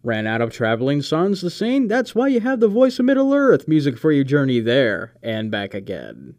Ran out of traveling sons to sing? That's why you have the voice of Middle-earth, music for your journey there and back again.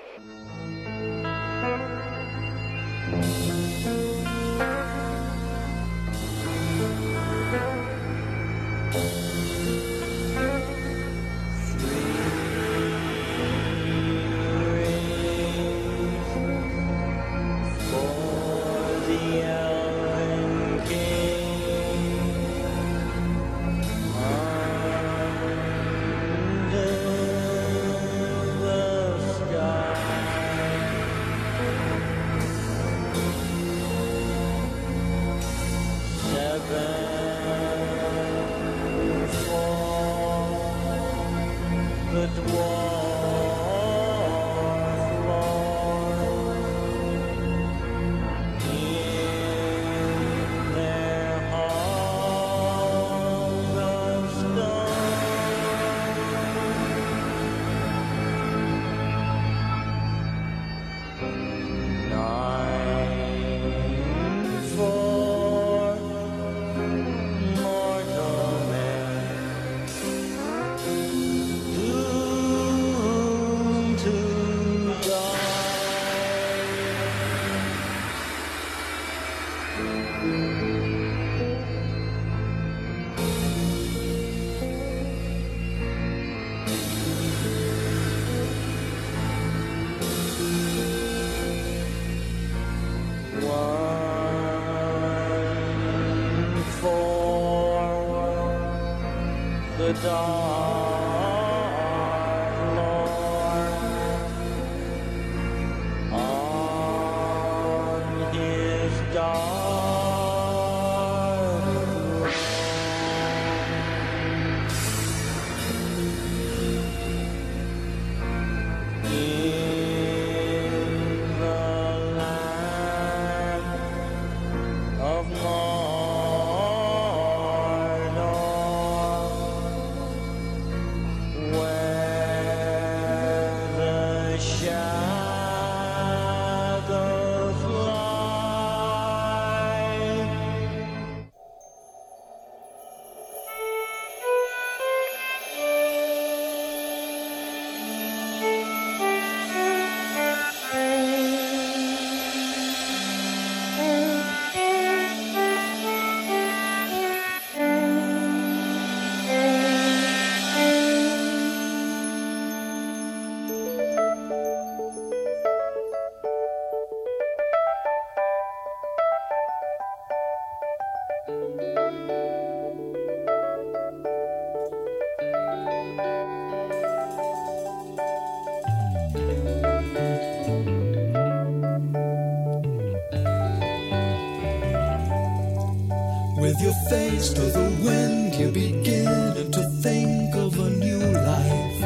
With your face to the wind, you begin to think of a new life.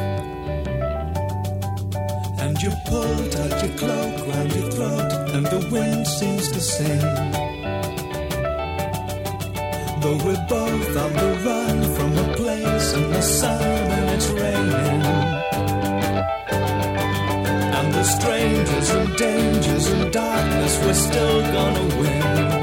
And you pull tight your cloak round your throat, and the wind seems to sing. Though we're both on the run from a place in the sun and it's raining. And the strangers and dangers and darkness, we're still gonna win.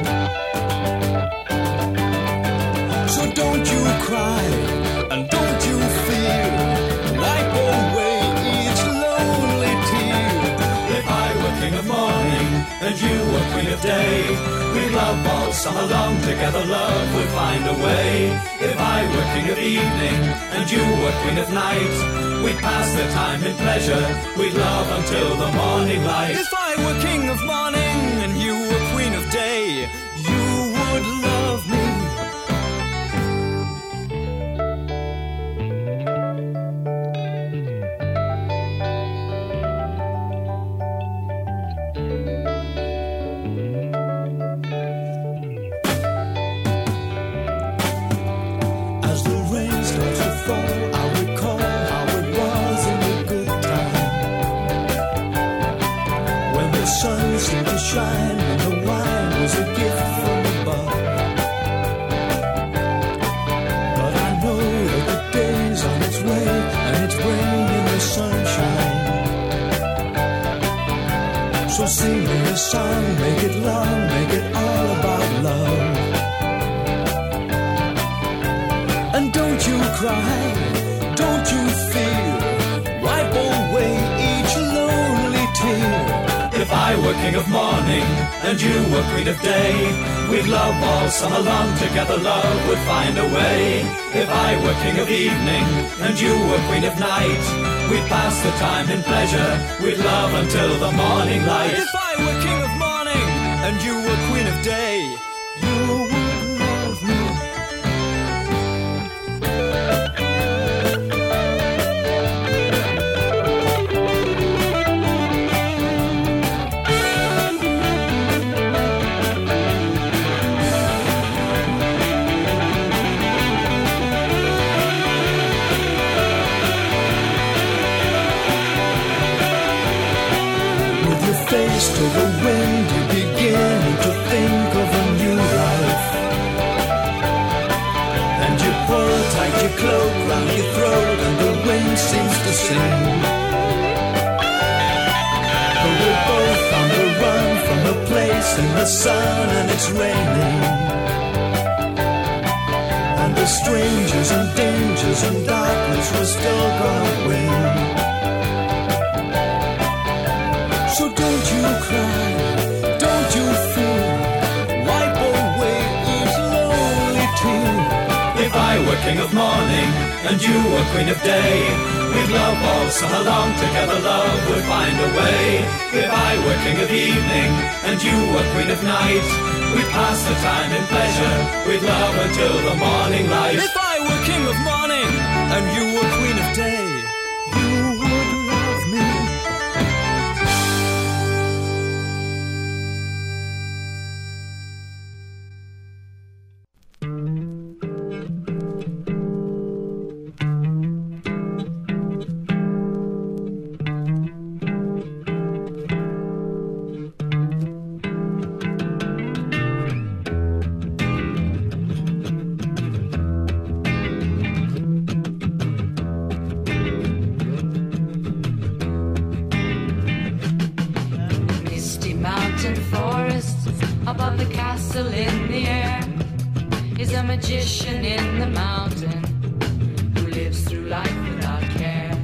So don't you cry, and don't you fear, wipe away each lonely tear. If I were king of morning, and you were queen of day, we'd love all summer long, together love would find a way. If I were king of evening, and you were queen of night, we'd pass the time in pleasure, we'd love until the morning light. If I were king of morning, and you were queen of day, you would love me. Shine, and the wine was a gift from above. But I know that the day's on its way, and it's bringing the sunshine. So sing me a song, make it long, make it all about love. And don't you cry, don't you fear, wipe away each lonely tear. If I were king of morning and you were queen of day, we'd love all summer long, together love would find a way. If I were king of evening and you were queen of night, we'd pass the time in pleasure, we'd love until the morning light. If I were king of morning and you were queen of day, you would love me. Face to the wind, you begin to think of a new life. And you pull tight your cloak round your throat and the wind seems to sing. But we're both on the run from a place in the sun and it's raining. And the strangers and dangers and darkness we're still gonna win. So don't you cry, don't you fear, wipe away each lonely tear. If I were king of morning and you were queen of day, we'd love all summer long, together love would find a way. If I were king of evening and you were queen of night, we'd pass the time in pleasure, we'd love until the morning light. If I were king of morning and you were queen of day, you would love me. Above the castle in the air is a magician in the mountain who lives through life without care.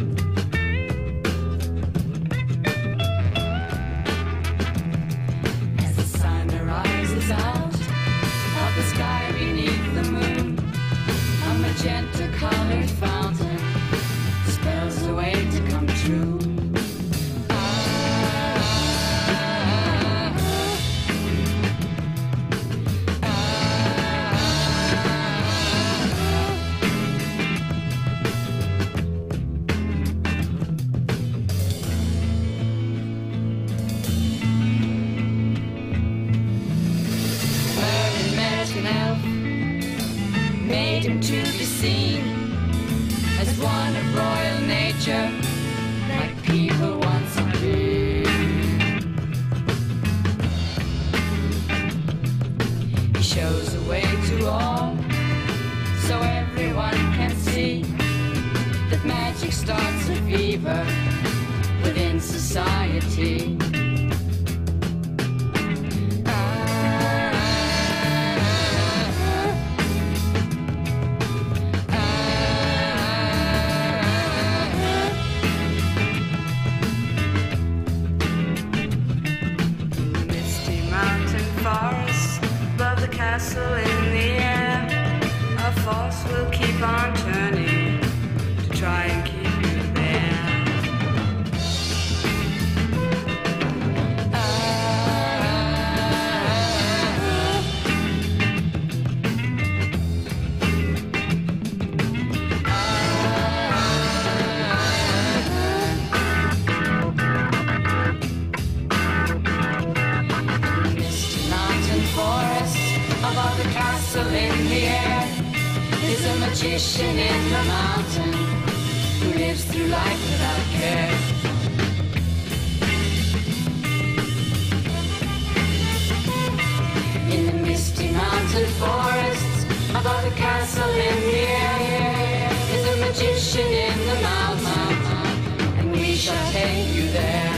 As the sun rises out of the sky beneath the moon, a magenta colored fountain spells the way to come true. To be seen as one of royal nature, like people once have been. He shows the way to all, so everyone can see that magic starts a fever within society. Castle in the air, a force will keep on turning to try and keep you there. Misty mountain forest above the castle in the air is a magician in the mountain who lives through life without care. In the misty mountain forests above the castle in the air is a magician in the mountain, and we shall take you there.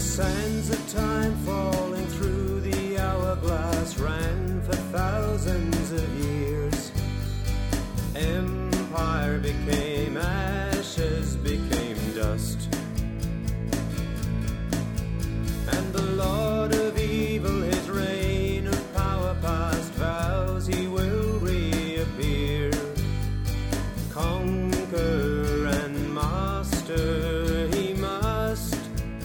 sands of time falling through the hourglass ran for thousands of years. Empire became ashes, became dust. And the Lord of evil, his reign of power past vows, he will reappear. Conquer and master he must.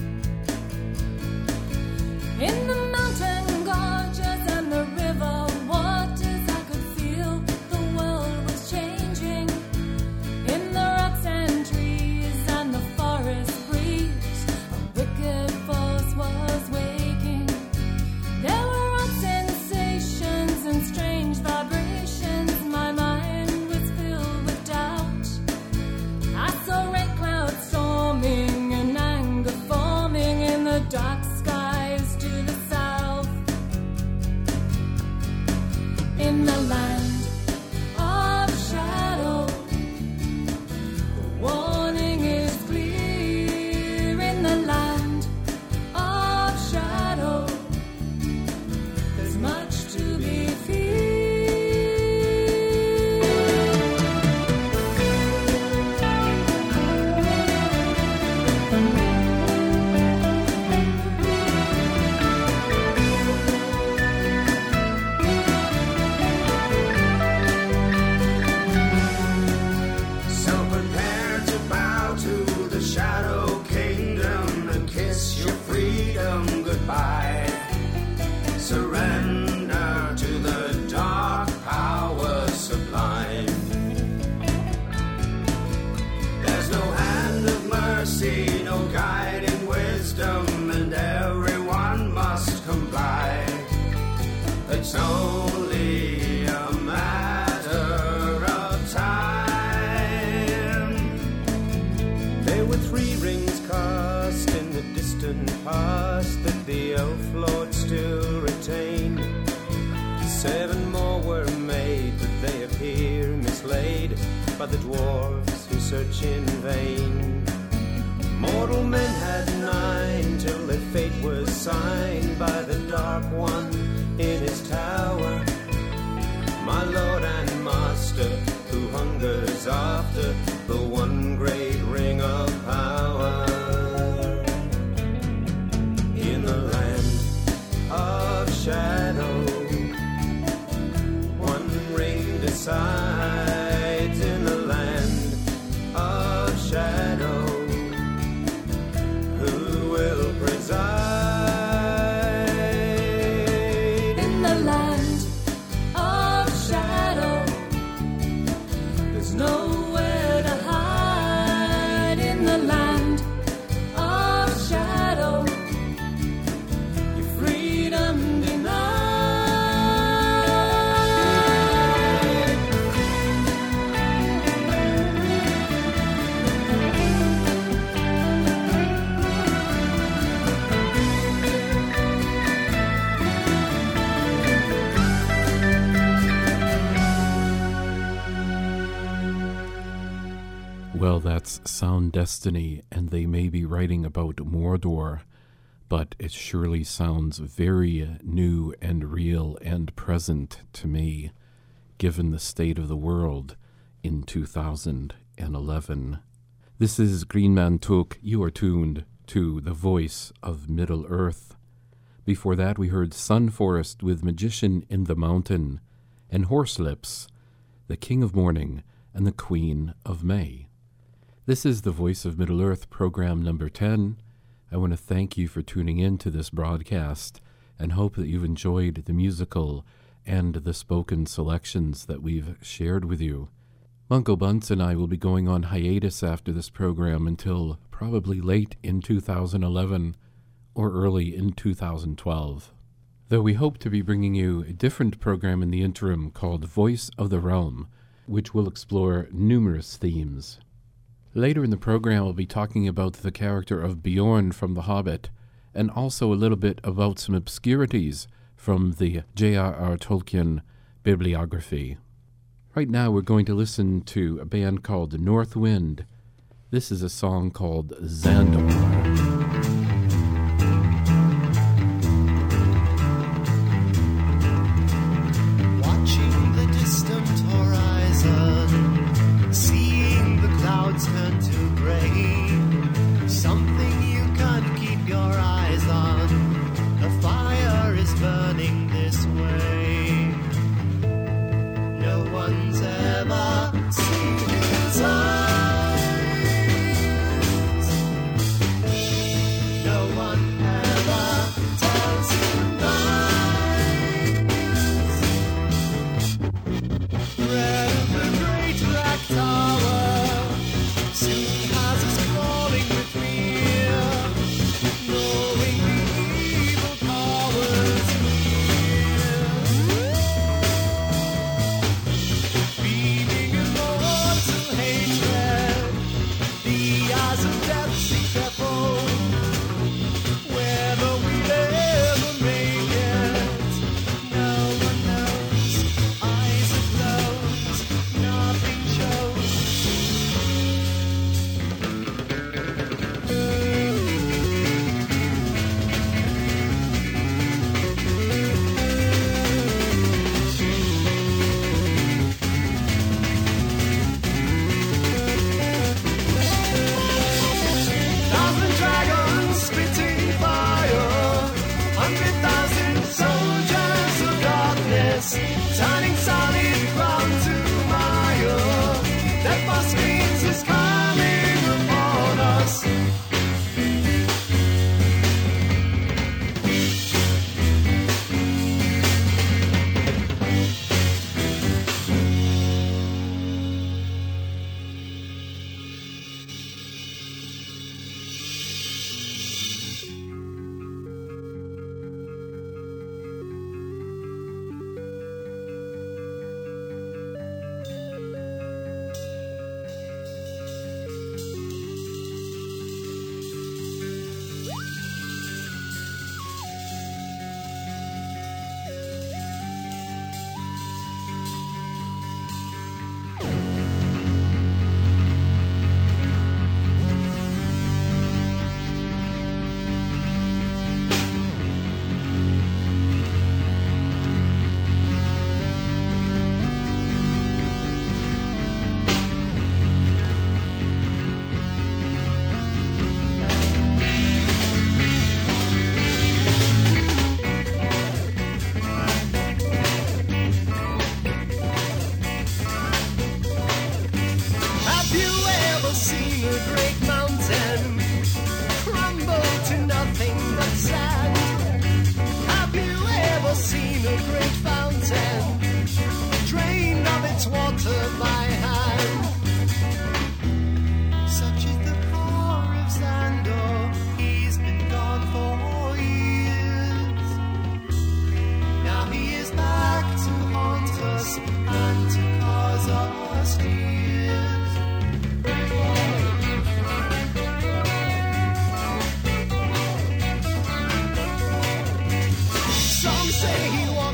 In the mountain gorges and the river waters, I could feel the world was changing. In the rocks and trees and the forest breeze, a wicked force was waking. There were odd sensations and strange vibrations. My mind was filled with doubt. I saw red clouds storming and anger forming in the dark skies to the south. In the land of shadow, the warning is clear. In the land of shadow, there's much to be feared. So prepare to bow to the shadow kingdom and kiss your freedom goodbye. Surrender to the dark power sublime. There's no hand of mercy, no guiding wisdom, and everyone must comply. It's only a matter of time. There were 3 rings cast in the distant past that the elf lord still retained. 7 more were made, but they appear mislaid by the dwarves who search in vain. Mortal men had 9 till their fate was signed by the Dark One in his tower. My lord and master, who hungers after the one great ring of power. In the land of shadow, one ring decides. In the land of shadow, who will preside? In the land of shadow, there's nowhere to hide. In the land of shadow, your freedom denied. Well, that's Sound Destiny, and they may be writing about Mordor, but it surely sounds very new and real and present to me, given the state of the world in 2011. This is Green Man Took. You are tuned to the voice of Middle Earth. Before that, we heard Sun Forest with Magician in the Mountain, and Horselips, the King of Morning and the Queen of May. This is the Voice of Middle Earth, program number 10. I want to thank you for tuning in to this broadcast and hope that you've enjoyed the musical and the spoken selections that we've shared with you. Mungo Bunce and I will be going on hiatus after this program until probably late in 2011 or early in 2012. Though we hope to be bringing you a different program in the interim called Voice of the Realm, which will explore numerous themes. Later in the program, I'll be talking about the character of Bjorn from The Hobbit, and also a little bit about some obscurities from the J.R.R. Tolkien bibliography. Right now, we're going to listen to a band called North Wind. This is a song called Xandor.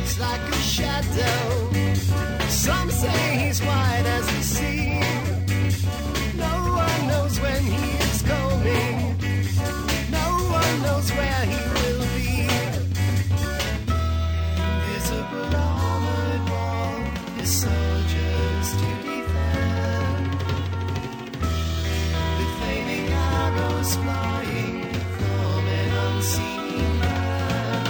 moves like a shadow. Some say he's white as the sea. No one knows when he is coming. No one knows where he will be. Invisible armored wall, his soldiers to defend. With flaming arrows flying from an unseen land.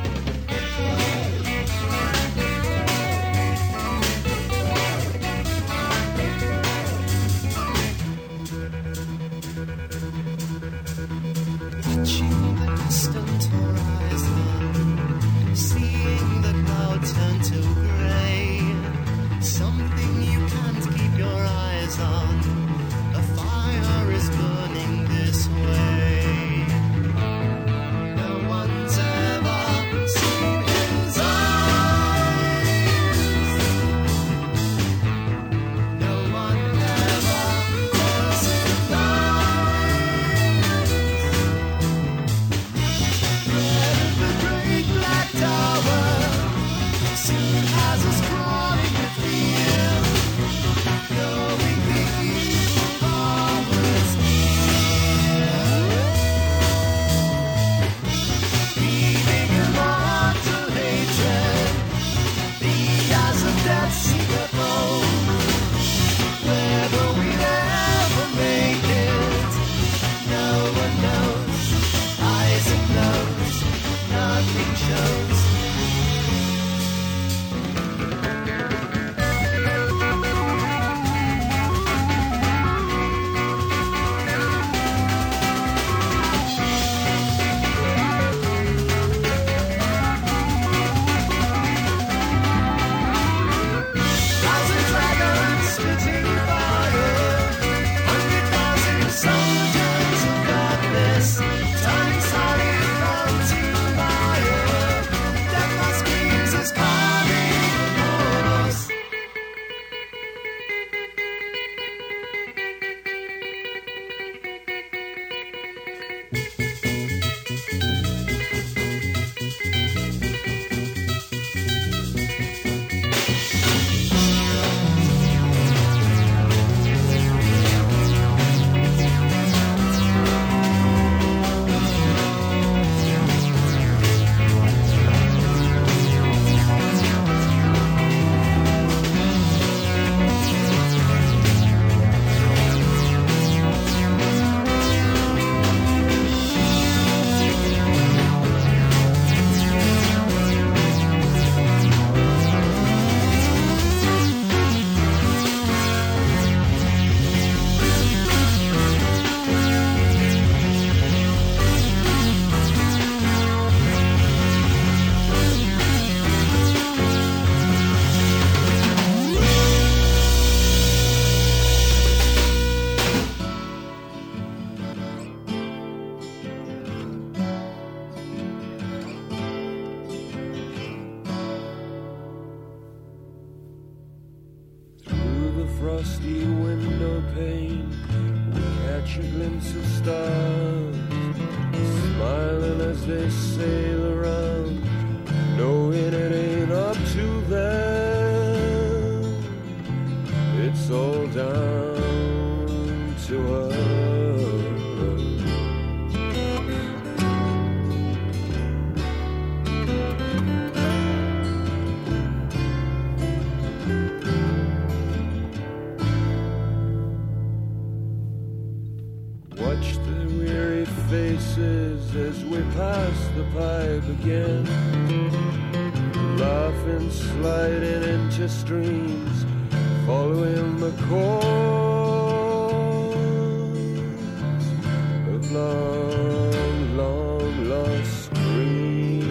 Watching the distant horizon, seeing the clouds turn to grey. Something you can't keep your eyes on. A fire is burning this way. No one's ever seen his eyes. No one ever tells him lies. The great black tower soon has us crawling with fear, knowing the evil hours near. Feeding immortal hatred, the eyes of death see the bone. Whether we'd ever make it, no one knows. Isaac knows, nothing shows. Thousand dragons spitting fire, 100,000 soldiers of darkness, turning solid into fire. Death that screams is calling upon us. Through the frosty window pane, we catch a glimpse of stars, smiling as they sail around, knowing it ain't up to them. It's all down to us. Watch the weary faces as we pass the pipe again, laughing, sliding into streams, following the course of long, long lost dreams.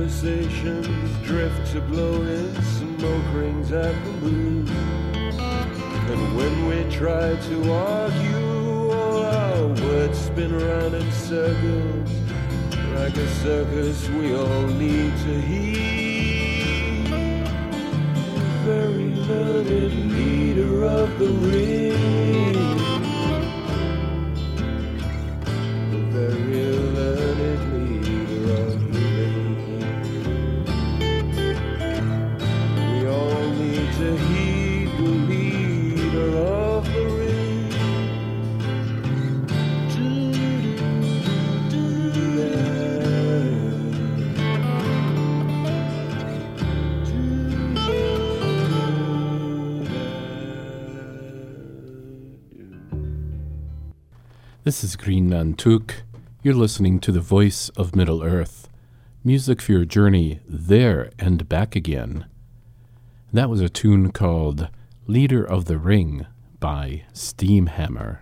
conversations drift to blowing smoke rings at the moon. And when we try to argue, all our words spin around in circles. Like a circus we all need to heed. Very learned leader of the ring. The very learned leader of the ring. We all need to heed the leader of the ring. This is Green Man Took. You're listening to the voice of Middle-earth. Music for your journey there and back again. That was a tune called Leader of the Ring by Steamhammer.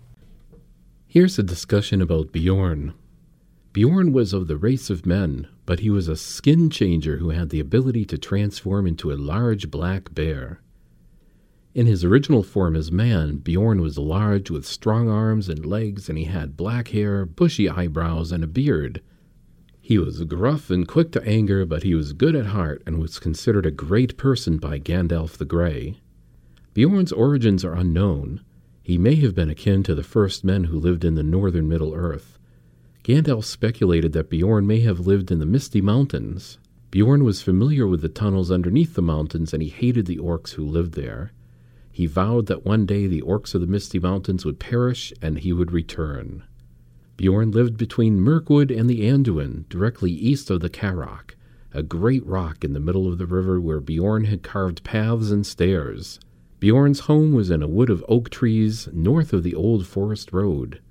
Here's a discussion about Bjorn. Bjorn was of the race of men, but he was a skin changer who had the ability to transform into a large black bear. In his original form as man, Bjorn was large with strong arms and legs, and he had black hair, bushy eyebrows, and a beard. He was gruff and quick to anger, but he was good at heart and was considered a great person by Gandalf the Grey. Bjorn's origins are unknown. He may have been akin to the first men who lived in the northern Middle-earth. Gandalf speculated that Bjorn may have lived in the Misty Mountains. Bjorn was familiar with the tunnels underneath the mountains, and he hated the orcs who lived there. He vowed that one day the orcs of the Misty Mountains would perish and he would return. Bjorn lived between Mirkwood and the Anduin, directly east of the Carrock, a great rock in the middle of the river where Bjorn had carved paths and stairs. Bjorn's home was in a wood of oak trees north of the old forest road.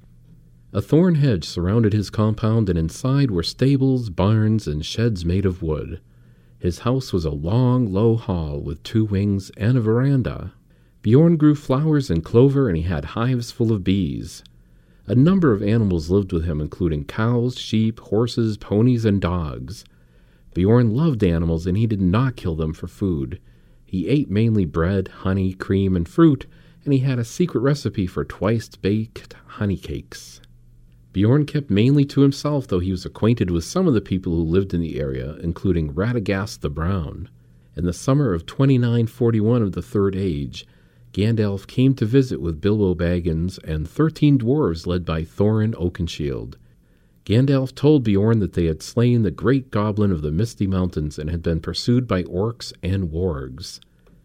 A thorn hedge surrounded his compound, and inside were stables, barns, and sheds made of wood. His house was a long, low hall with 2 wings and a veranda. Bjorn grew flowers and clover, and he had hives full of bees. A number of animals lived with him, including cows, sheep, horses, ponies, and dogs. Bjorn loved animals, and he did not kill them for food. He ate mainly bread, honey, cream, and fruit, and he had a secret recipe for twice-baked honey cakes. Bjorn kept mainly to himself, though he was acquainted with some of the people who lived in the area, including Radagast the Brown. In the summer of 2941 of the Third Age, Gandalf came to visit with Bilbo Baggins and 13 dwarves led by Thorin Oakenshield. Gandalf told Bjorn that they had slain the great goblin of the Misty Mountains and had been pursued by orcs and wargs.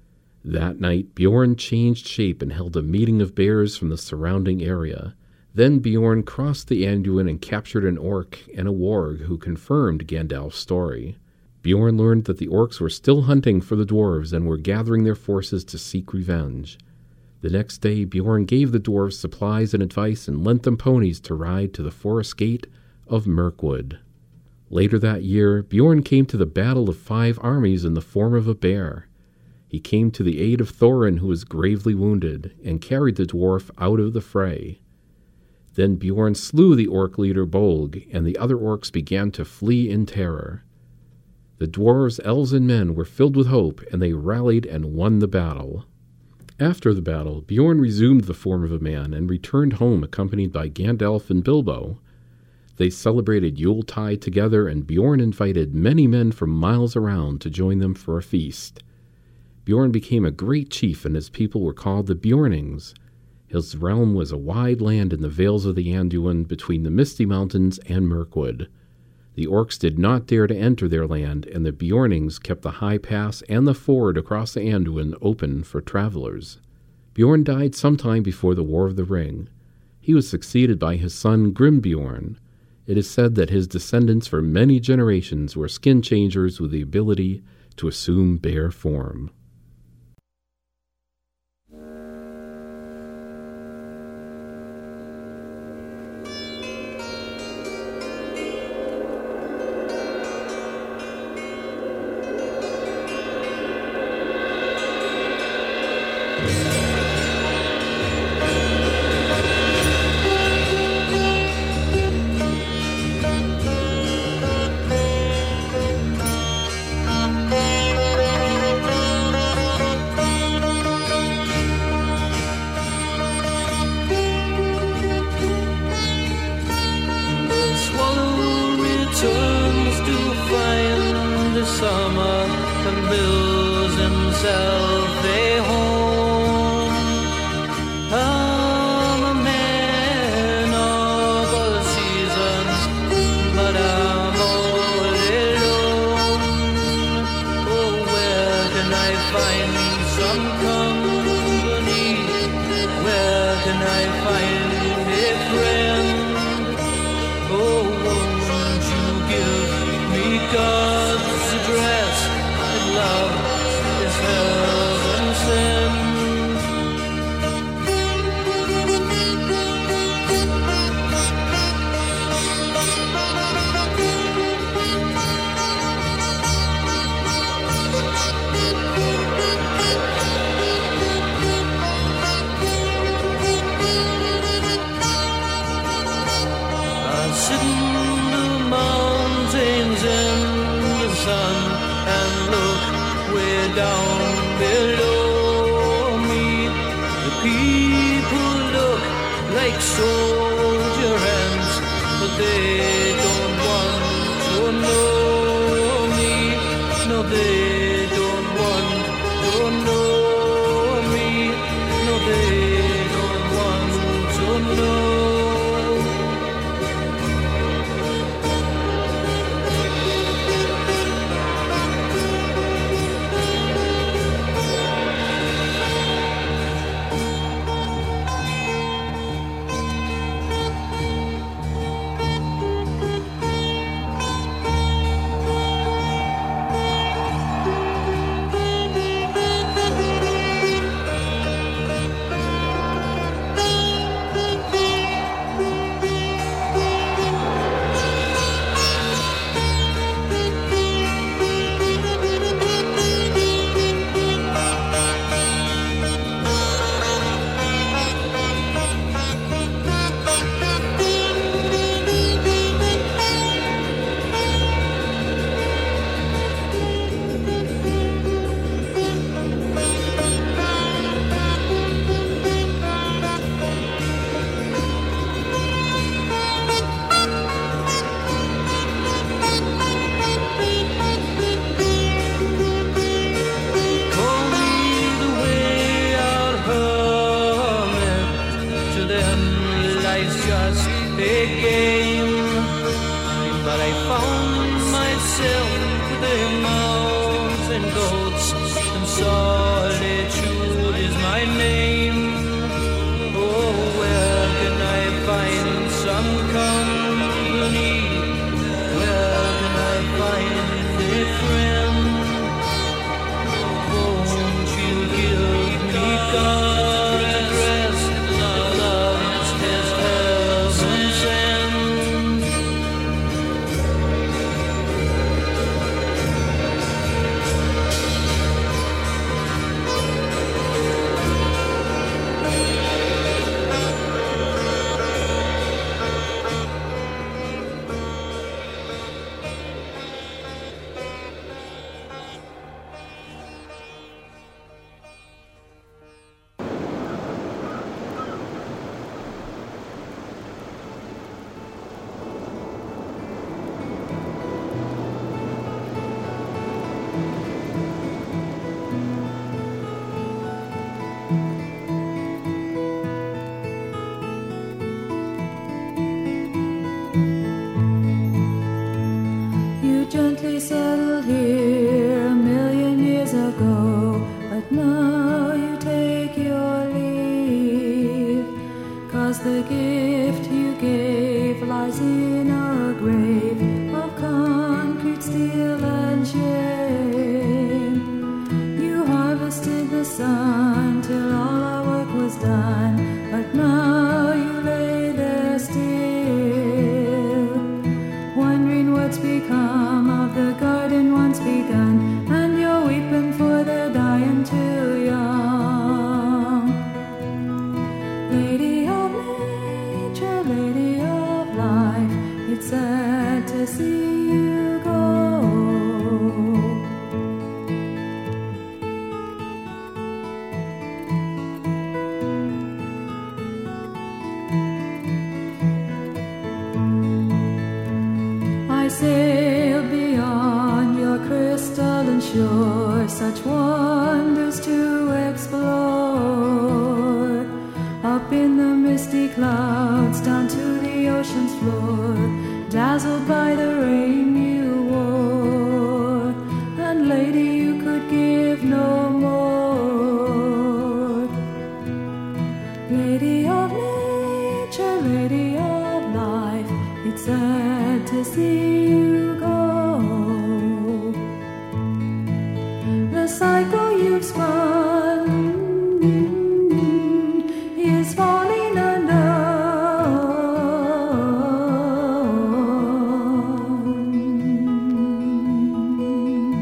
That night, Bjorn changed shape and held a meeting of bears from the surrounding area. Then Bjorn crossed the Anduin and captured an orc and a warg who confirmed Gandalf's story. Bjorn learned that the orcs were still hunting for the dwarves and were gathering their forces to seek revenge. The next day, Bjorn gave the dwarves supplies and advice and lent them ponies to ride to the forest gate of Mirkwood. Later that year, Bjorn came to the Battle of 5 Armies in the form of a bear. He came to the aid of Thorin, who was gravely wounded, and carried the dwarf out of the fray. Then Bjorn slew the orc leader Bolg, and the other orcs began to flee in terror. The dwarves, elves, and men were filled with hope, and they rallied and won the battle. After the battle, Bjorn resumed the form of a man and returned home accompanied by Gandalf and Bilbo. They celebrated Yuletide together, and Bjorn invited many men from miles around to join them for a feast. Bjorn became a great chief, and his people were called the Bjornings. His realm was a wide land in the vales of the Anduin between the Misty Mountains and Mirkwood. The orcs did not dare to enter their land, and the Bjornings kept the high pass and the ford across the Anduin open for travelers. Bjorn died sometime before the War of the Ring. He was succeeded by his son Grimbjorn. It is said that his descendants for many generations were skin changers with the ability to assume bear form. summer and builds himself a home. I'm a man of all seasons, but I'm all alone. Oh, where can I find some company? Where can I find a friend? Oh, won't you give me God's address? And love is heaven sent. I sit in the mountains in the sun and look way down below me. The people look like soldier ants, but they don't want to know me. No, they don't want to know me. No, they don't want to know. Call me the way out hermit. To them life's just a game. But I found myself with a mountain goats, and solitude is my name. Oh, where can I find some company? Where can I find a friend? Won't you give me God's address? Love is heaven sent. You gently settled here a million years ago, but now you take your leave. 'Cause the gift you gave lies in a grave of concrete, steel, and shame. You harvested the sun till all our work was done, but now you lay there still, wondering what's become of the garden once begun, and you're weeping for their dying too young. Lady of nature, lady of life, it's sad to see you go. I sailed beyond your crystal shore, such wonders to explore. Up in the misty clouds, down to the ocean's floor, dazzled by the rain you wore. And lady, you could give no more. Lady of nature, lady of life, it's sad to see you go. The cycle you've spun is falling undone.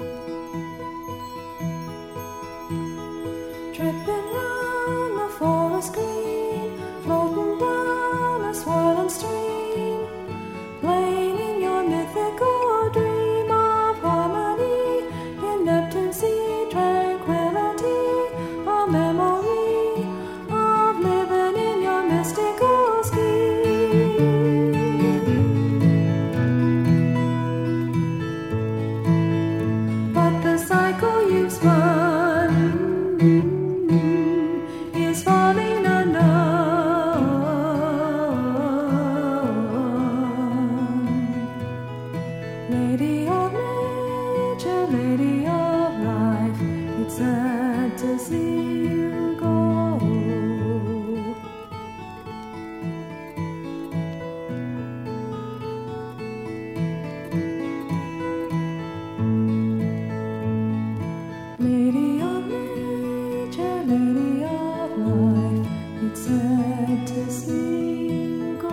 Tripping round the forest green, floating down a swirling stream, playing in your mythical dream of harmony in Neptune's sea, tranquility, a memory of living in your mystical scheme. But the cycle you've spun is falling undone. Lady of nature, lady of life, it's sad to see you go. Lady of nature, lady of life, it's sad to see you go.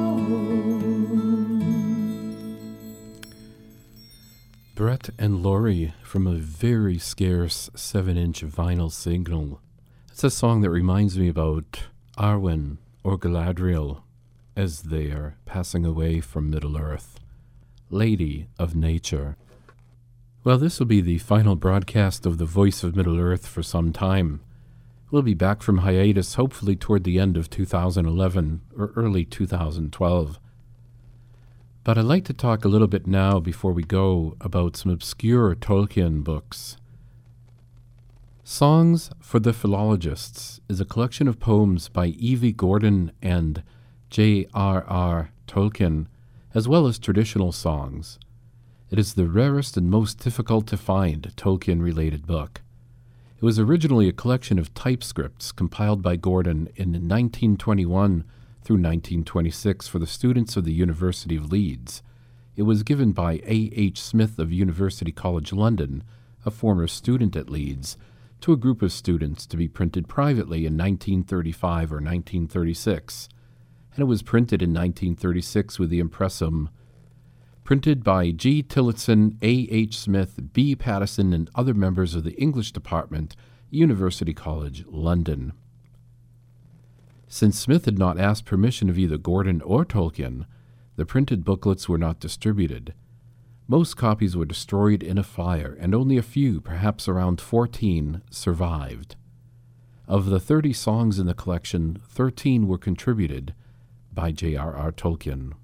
Brett and Laurie from a very scarce 7-inch vinyl single. It's a song that reminds me about Arwen or Galadriel as they are passing away from Middle-earth. Lady of Nature. Well, this will be the final broadcast of The Voice of Middle-earth for some time. We'll be back from hiatus hopefully toward the end of 2011 or early 2012. But I'd like to talk a little bit now, before we go, about some obscure Tolkien books. Songs for the Philologists is a collection of poems by Evie Gordon and J.R.R. Tolkien, as well as traditional songs. It is the rarest and most difficult to find Tolkien-related book. It was originally a collection of typescripts compiled by Gordon in 1921 through 1926 for the students of the University of Leeds. It was given by A. H. Smith of University College London, a former student at Leeds, to a group of students to be printed privately in 1935 or 1936, and it was printed in 1936 with the impressum, printed by G. Tillotson, A. H. Smith, B. Pattison, and other members of the English Department, University College, London. Since Smith had not asked permission of either Gordon or Tolkien, the printed booklets were not distributed. Most copies were destroyed in a fire, and only a few, perhaps around 14, survived. Of the 30 songs in the collection, 13 were contributed by J.R.R. Tolkien.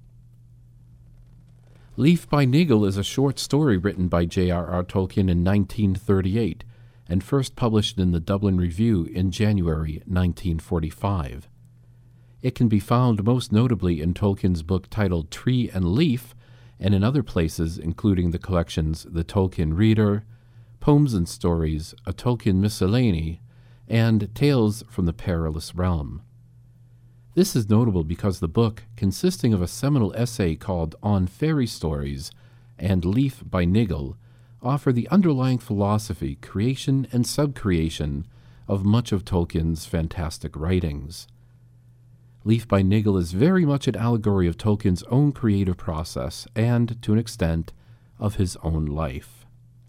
Leaf by Niggle is a short story written by J.R.R. Tolkien in 1938 and first published in the Dublin Review in January 1945. It can be found most notably in Tolkien's book titled Tree and Leaf, and in other places including the collections The Tolkien Reader, Poems and Stories, A Tolkien Miscellany, and Tales from the Perilous Realm. This is notable because the book, consisting of a seminal essay called On Fairy Stories and Leaf by Niggle, offer the underlying philosophy, creation, and subcreation of much of Tolkien's fantastic writings. Leaf by Niggle is very much an allegory of Tolkien's own creative process and, to an extent, of his own life.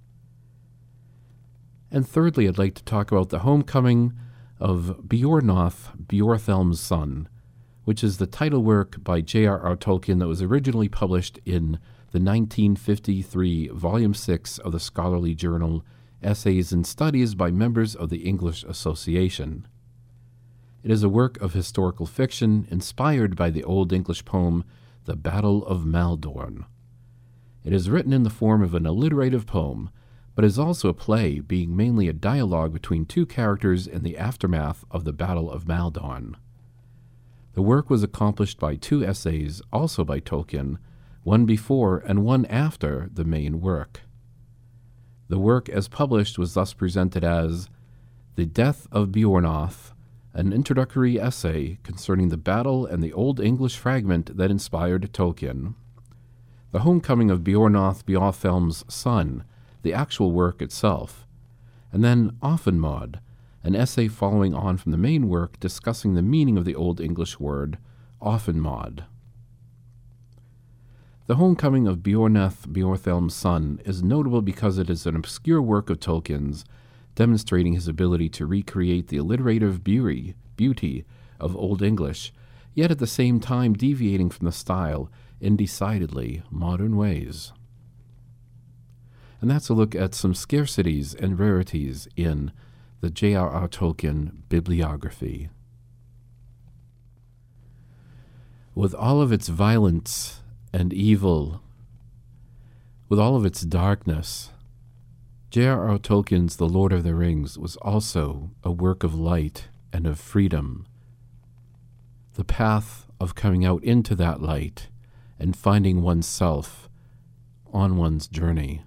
And thirdly, I'd like to talk about the homecoming of Beornoth, Beorhthelm's son, which is the title work by J.R.R. Tolkien that was originally published in the 1953 Volume 6 of the scholarly journal Essays and Studies by members of the English Association. It is a work of historical fiction inspired by the Old English poem The Battle of Maldorn. It is written in the form of an alliterative poem, but is also a play, being mainly a dialogue between two characters in the aftermath of the Battle of Maldon. The work was accomplished by 2 essays, also by Tolkien, one before and one after the main work. The work as published was thus presented as The Death of Beornoth, an introductory essay concerning the battle and the Old English fragment that inspired Tolkien. The Homecoming of Beornoth Beothelm's son, the actual work itself, and then Offenmod, an essay following on from the main work discussing the meaning of the Old English word Offenmod. The Homecoming of Beornoth Beothelm's son is notable because it is an obscure work of Tolkien's, demonstrating his ability to recreate the alliterative beauty of Old English, yet at the same time deviating from the style in decidedly modern ways. And that's a look at some scarcities and rarities in the J.R.R. Tolkien bibliography. With all of its violence and evil, with all of its darkness, J.R.R. Tolkien's The Lord of the Rings was also a work of light and of freedom. The path of coming out into that light and finding oneself on one's journey.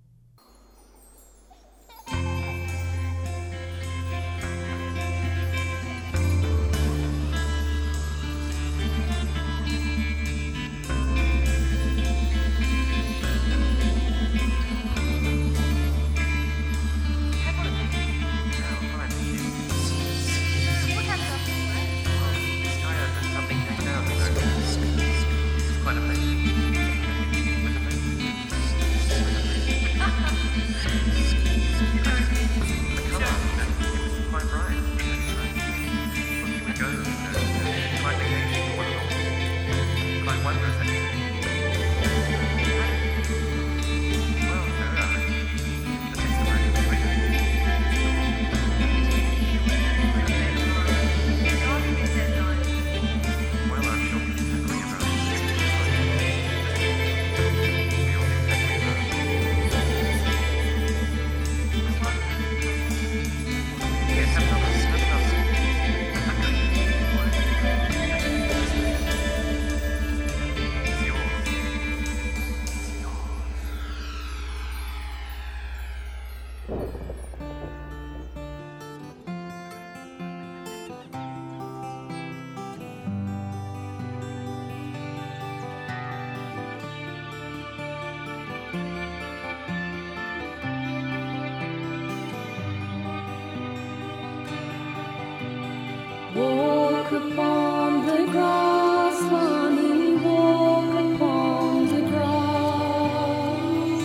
Walk upon the grass, honey, walk upon the grass.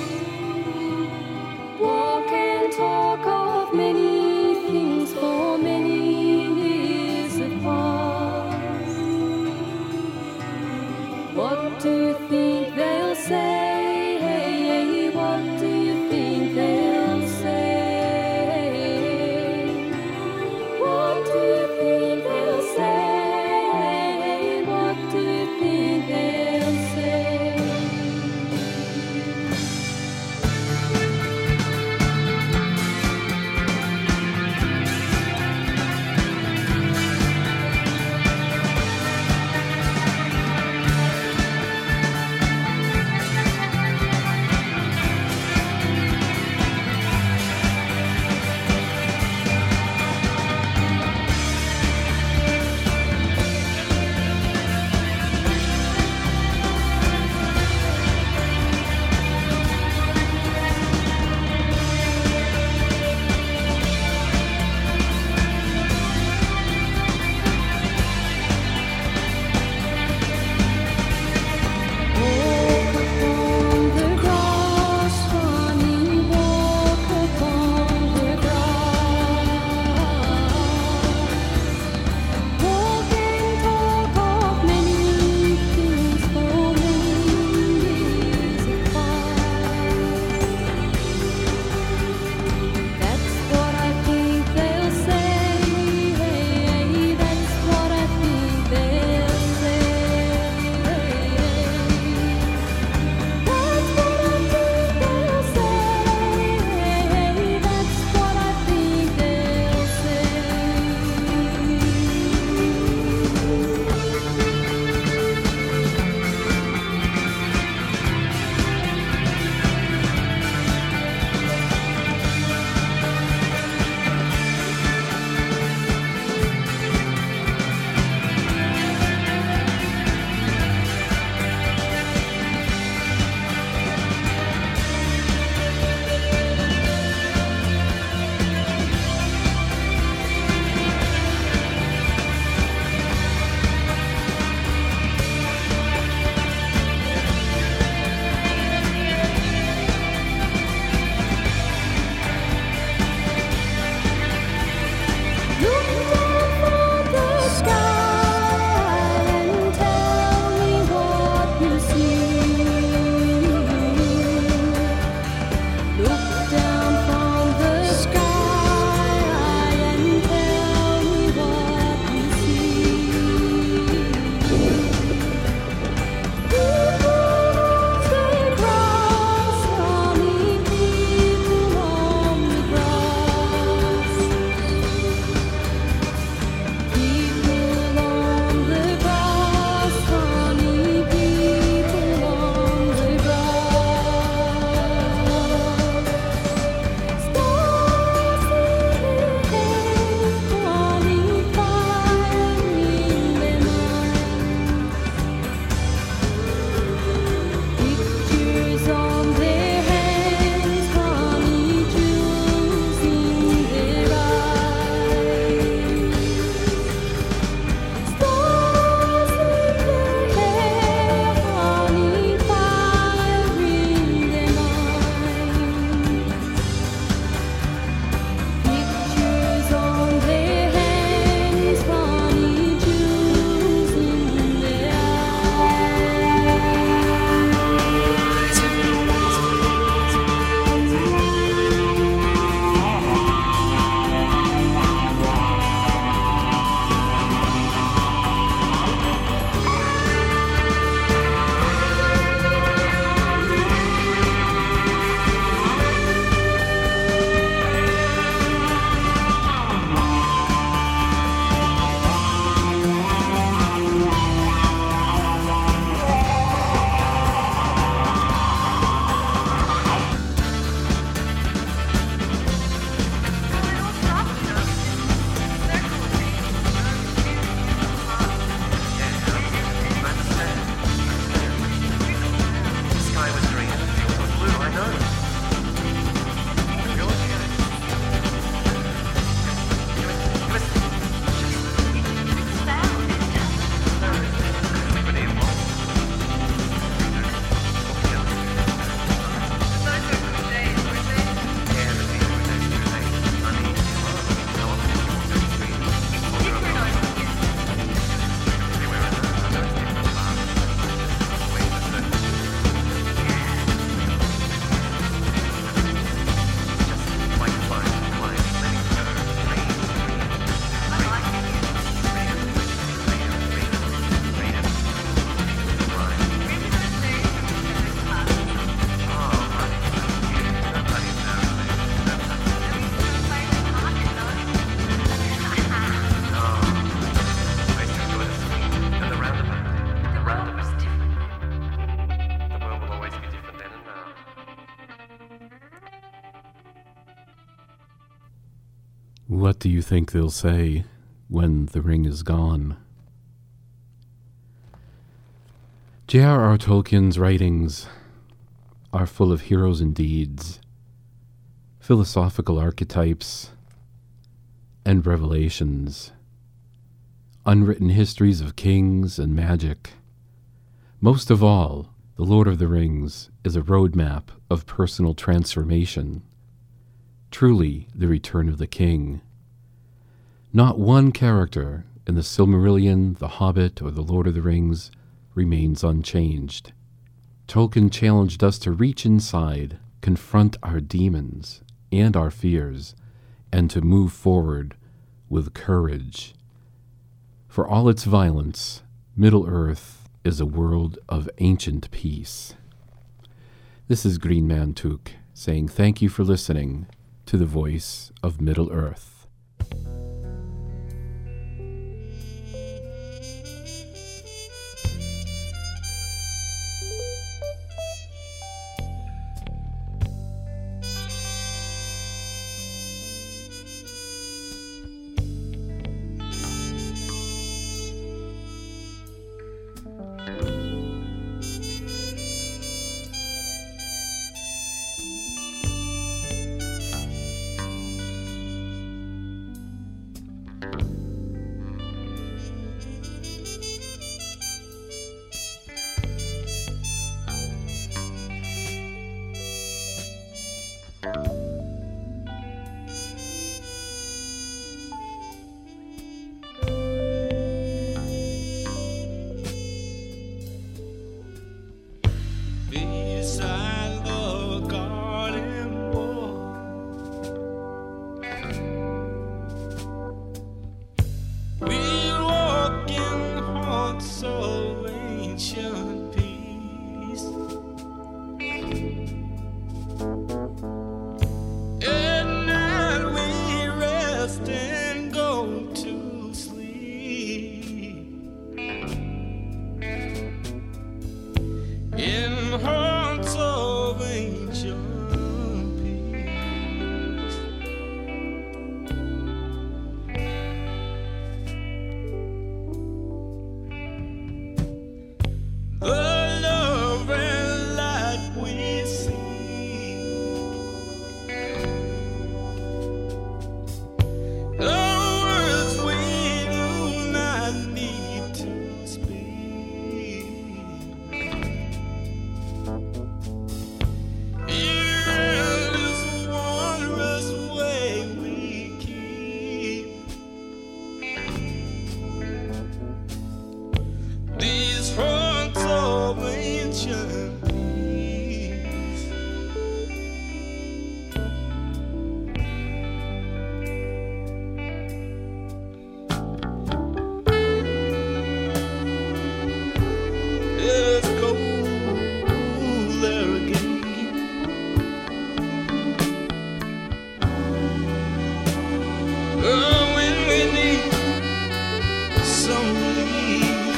Walk and talk of many things, for many years have passed. What do you think they'll say? What do you think they'll say? What do you think they'll say? What do you think they'll say? What do you think they'll say when the ring is gone? J.R.R. Tolkien's writings are full of heroes and deeds, philosophical archetypes, and revelations, unwritten histories of kings and magic. Most of all, The Lord of the Rings is a roadmap of personal transformation, truly the return of the king. Not one character in the Silmarillion, The Hobbit, or The Lord of the Rings remains unchanged. Tolkien challenged us to reach inside, confront our demons and our fears, and to move forward with courage. For all its violence, Middle-earth is a world of ancient peace. This is Green Man Took saying thank you for listening to the voice of Middle-earth. Beside the garden wall, we'll walk in haunts of ancient peace. At night we rest and go to sleep in haunts of ancient peace. The love and light we see, the words we do not need to speak. Here is a wondrous way we keep these haunts of ancient peace. Let us go there again. Oh, when we need some relief.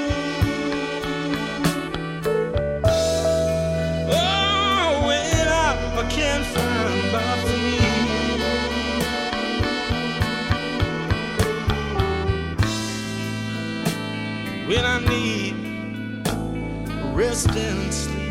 Oh, when I can't find my feet. When I need rest and sleep.